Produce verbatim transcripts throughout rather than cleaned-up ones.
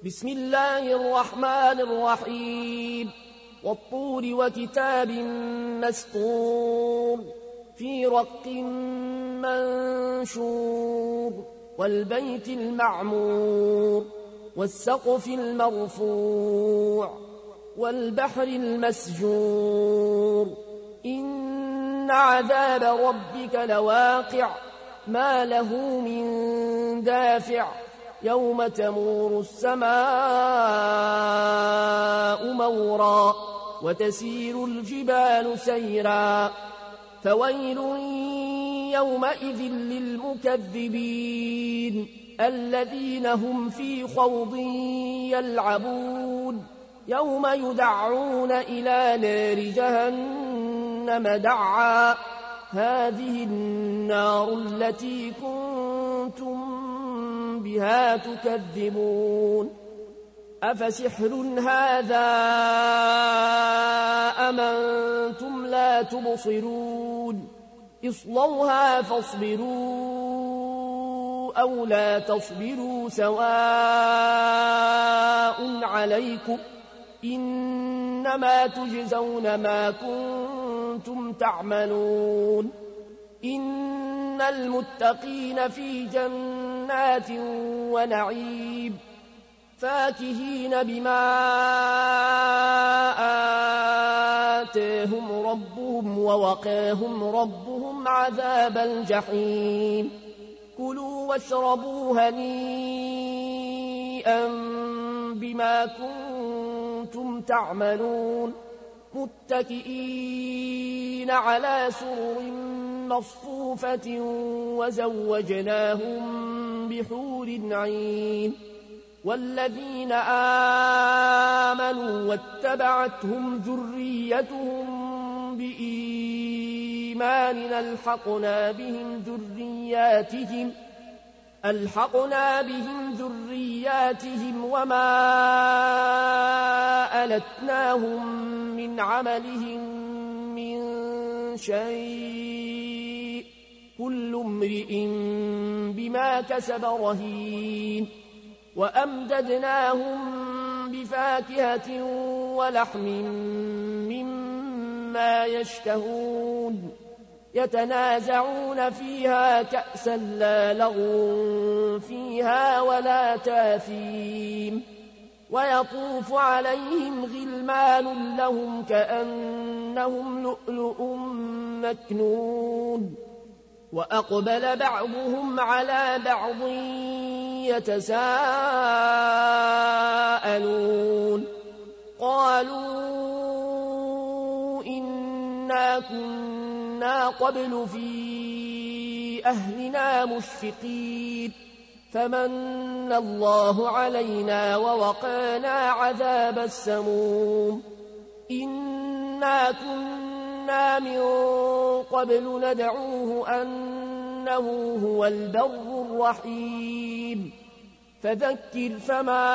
بسم الله الرحمن الرحيم والطور وكتاب مسطور في رق منشور والبيت المعمور والسقف المرفوع والبحر المسجور إن عذاب ربك لواقع ما له من دافع يوم تمور السماء مورا وتسير الجبال سيرا فويل يومئذ للمكذبين الذين هم في خوض يلعبون يوم يدعون إلى نار جهنم دعا هذه النار التي كنتم بها تكذبون أفسحر هذا أم أنتم لا تبصرون اصلوها فاصبروا أو لا تصبروا سواء عليكم إنما تجزون ما كنتم تعملون إن المتقين في جنات ونعيم فاكهين بما آتاهم ربهم ووقاهم ربهم عذاب الجحيم كلوا واشربوا هنيئا بما كنتم تعملون متكئين على سرر مصفوفة وزوجناهم بحور عين والذين آمنوا واتبعتهم ذريتهم بإيمان ألحقنا بهم ذرياتهم ألحقنا بهم ذرياتهم وما ألتناهم من عملهم من شيء كل امرئ بما كسب رهين وأمددناهم بفاكهة ولحم مما يشتهون يتنازعون فيها كأسا لا لغو فيها ولا تاثيم ويطوف عليهم غلمان لهم كأنهم لؤلؤ مكنون وأقبل بعضهم على بعض يتساءلون قالوا إنا كنا قبل في أهلنا مشفقين فمن الله علينا ووقانا عذاب السموم إنا كنا من قبل ندعوه أنه هو البر الرحيم فذكر فما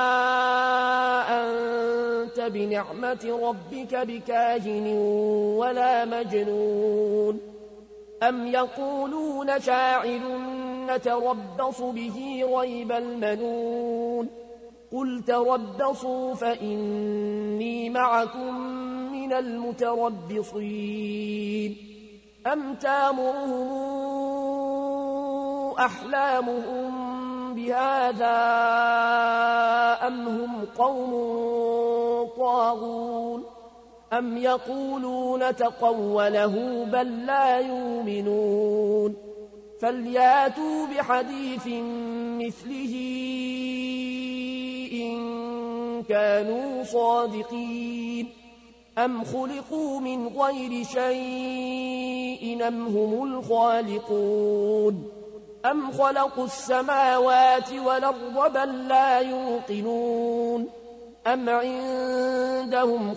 أنت بنعمة ربك بكاهن ولا مجنون أم يقولون شاعر نتربص به ريب المنون قل تربصوا فإني معكم من المتربصين أم تامرهم أحلامهم بهذا أم هم قوم طاغون أم يقولون تقوله بل لا يؤمنون فلياتوا بحديث مثله إن كانوا صادقين أم خلقوا من غير شيء أم هم الخالقون أم خلقوا السماوات والأرض بل لا يوقنون أم عندهم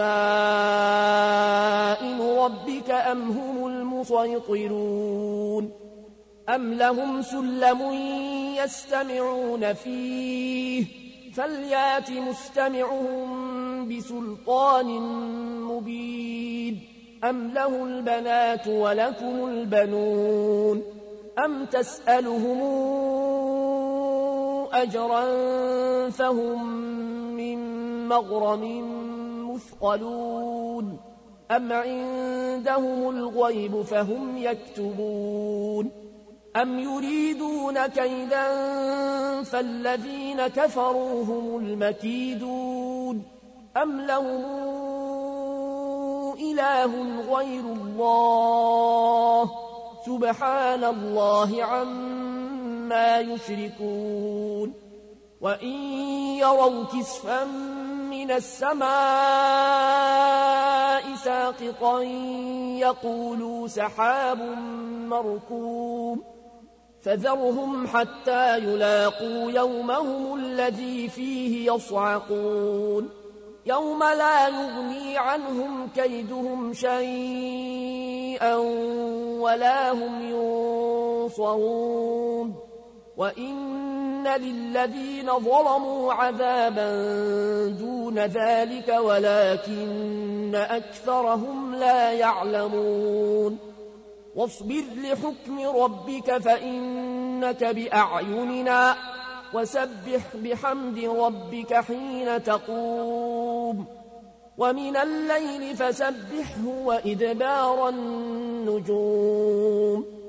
خزائن ربك أم هم المسيطرون أم لهم سلم يستمعون فيه فليات مستمعهم بسلطان مبين أم له البنات ولكم البنون أم تسألهم أجرا فهم من مغرم مثقلون أم عندهم الغيب فهم يكتبون أم يريدون كيدا فالذين كفروا هم المكيدون أم لهم إله غير الله سبحان الله عما يشركون وإن يروا كسفا من السماء ساقطا يقولوا سحاب مركوم فذرهم حتى يلاقوا يومهم الذي فيه يصعقون يوم لا يغني عنهم كيدهم شيئا ولا هم ينصرون وإن للذين ظلموا عذابا دون ذلك ولكن أكثرهم لا يعلمون واصبر لحكم ربك فإنك بأعيننا وسبح بحمد ربك حين تقوم ومن الليل فسبحه وإدبار النجوم